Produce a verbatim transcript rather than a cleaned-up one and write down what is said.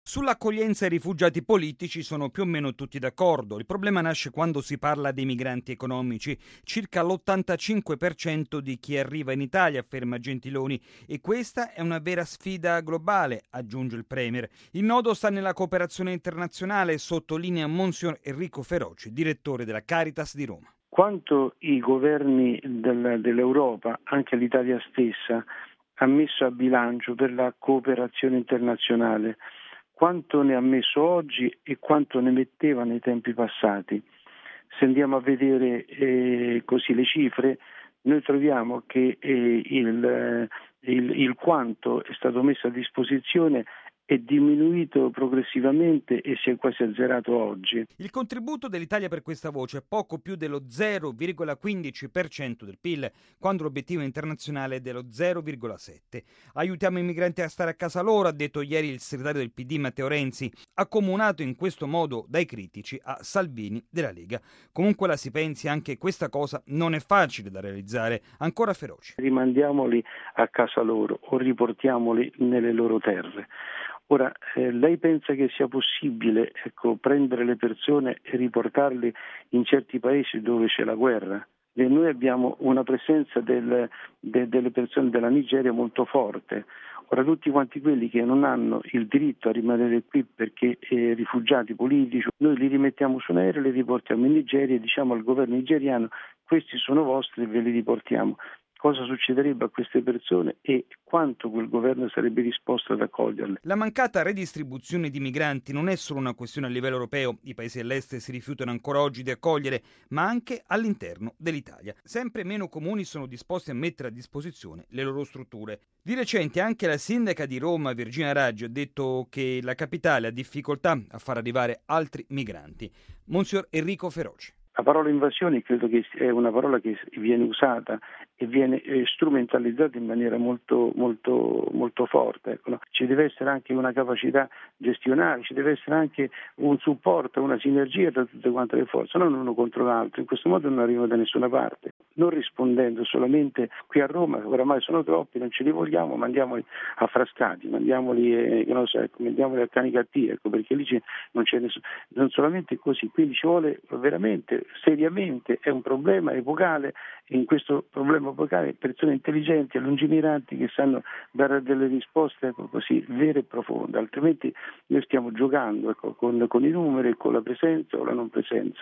Sull'accoglienza ai rifugiati politici sono più o meno tutti d'accordo. Il problema nasce quando si parla dei migranti economici. Circa l'ottantacinque per cento di chi arriva in Italia, afferma Gentiloni, e questa è una vera sfida globale, aggiunge il Premier. Il nodo sta nella cooperazione internazionale, sottolinea Monsignor Enrico Feroci, direttore della Caritas di Roma. Quanto i governi del, dell'Europa, anche l'Italia stessa, ha messo a bilancio per la cooperazione internazionale, quanto ne ha messo oggi e quanto ne metteva nei tempi passati. Se andiamo a vedere eh, così le cifre, noi troviamo che eh, il, il, il quanto è stato messo a disposizione è diminuito progressivamente e si è quasi azzerato oggi. Il contributo dell'Italia per questa voce è poco più dello zero virgola quindici per cento del P I L, quando l'obiettivo internazionale è dello zero virgola sette. Aiutiamo i migranti a stare a casa loro, ha detto ieri il segretario del P D Matteo Renzi, accomunato in questo modo dai critici a Salvini della Lega. Comunque la si pensi, anche questa cosa non è facile da realizzare. Ancora Feroci. Rimandiamoli a casa loro o riportiamoli nelle loro terre. Ora, eh, lei pensa che sia possibile ecco, prendere le persone e riportarle in certi paesi dove c'è la guerra? E noi abbiamo una presenza del, de, delle persone della Nigeria molto forte. Ora, tutti quanti quelli che non hanno il diritto a rimanere qui perché eh, rifugiati politici, noi li rimettiamo su un aereo, li riportiamo in Nigeria e diciamo al governo nigeriano: questi sono vostri e ve li riportiamo. Cosa succederebbe a queste persone e quanto quel governo sarebbe disposto ad accoglierle. La mancata redistribuzione di migranti non è solo una questione a livello europeo, i paesi dell'est si rifiutano ancora oggi di accogliere, ma anche all'interno dell'Italia. Sempre meno comuni sono disposti a mettere a disposizione le loro strutture. Di recente anche la sindaca di Roma, Virginia Raggi, ha detto che la capitale ha difficoltà a far arrivare altri migranti. Monsignor Enrico Feroci. La parola invasione credo che è una parola che viene usata e viene strumentalizzata in maniera molto, molto, molto forte. Ecco, no? Ci deve essere anche una capacità gestionale, ci deve essere anche un supporto, una sinergia tra tutte quante le forze, non uno contro l'altro. In questo modo non arrivano da nessuna parte. Non rispondendo solamente qui a Roma, oramai sono troppi, non ce li vogliamo, mandiamoli a Frascati, mandiamoli, eh, non so, ecco, mandiamoli a Canicattì, ecco, perché lì non c'è nessuno. Non solamente così, quindi ci vuole veramente, seriamente, è un problema epocale, e in questo problema epocale persone intelligenti e lungimiranti che sanno dare delle risposte ecco, così vere e profonde, altrimenti noi stiamo giocando ecco, con, con i numeri, con la presenza o la non presenza.